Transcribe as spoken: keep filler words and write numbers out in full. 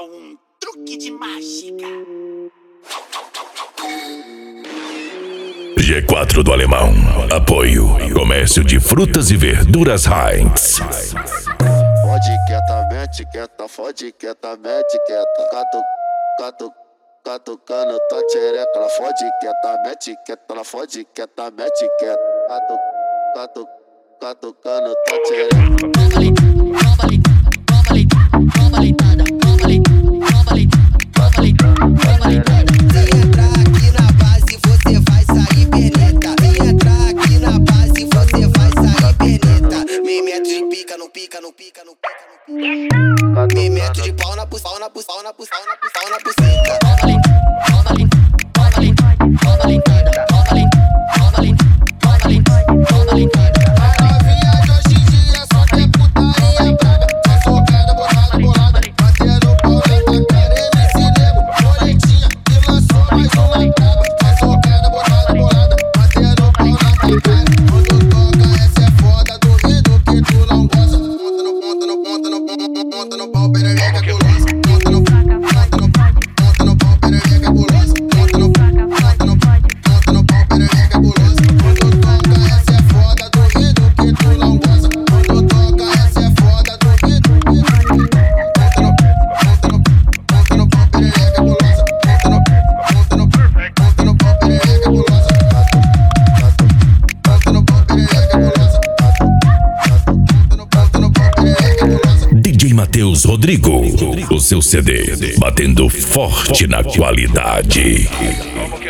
um truque de mágica. G quatro do Alemão. Apoio. Comércio de frutas e verduras Heinz. Fode quieta, mete quieta, fode quieta, mete quieta. Cato, cato, catucando tua tchereca. Ela fode quieta, mete quieta. Ela fode quieta, mete quieta. Cato, cato, catucando tua tchereca. Toma ali, toma ali, toma ali, toma ali, nada. Toma ali, toma ali, toma ali, toma ali, nada. Se entrar aqui na base, você vai sair peneta. Se entrar aqui na base, você vai sair peneta. Me meto de pica, no pica, no pica, no pica, no pica. Me meto de pau na pau na pau na pau na pau na buceta. Toma ali, toma ali, toma ali, toma ali, nada. Toma ali, toma ali, toma ali, toma ali, nada. D J Matheus Rodrigo, o seu C D, batendo forte na qualidade.